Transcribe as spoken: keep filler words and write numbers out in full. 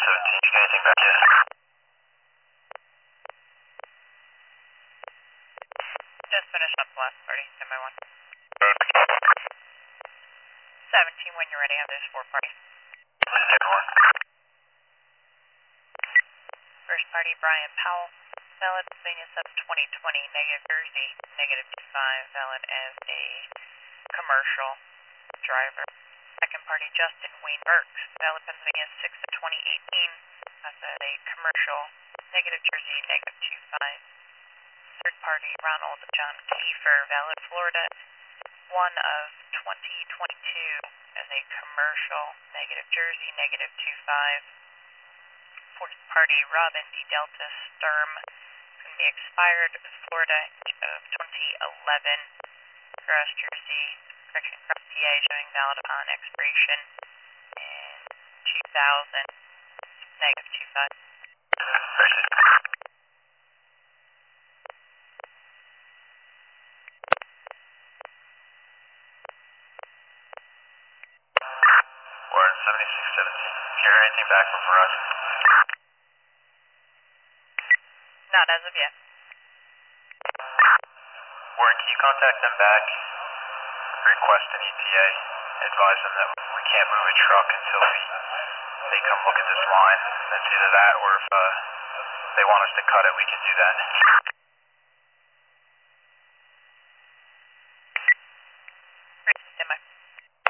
seventeen, you got anything back yet? Just finished up the last party, ten by one. Road. seventeen, when you're ready, there's four parties. Everyone. First party, Brian Powell, valid Pennsylvania sub twenty twenty, negative Jersey, negative two five, valid as a commercial driver. Second party, Justin Wayne Burks, valid Pennsylvania six twenty eighteen, as a commercial, negative Jersey, negative two five. Third party, Ronald John Kiefer, valid Florida one of twenty twenty-two, as a commercial, negative Jersey, negative two five. Fourth party, Robin D. Delta Sturm, from the expired Florida of twenty eleven, Cross Jersey, correction, Cross P A, showing valid upon expiration in two thousand, negative two five. Warren seventy-six seventeen. Hear anything back from Verizon? Not as of yet. Warren, can you contact them back? Request an E T A. Advise them that we can't move a truck until we, they come look at this line. That's either that or if uh, they want us to cut it, we can do that.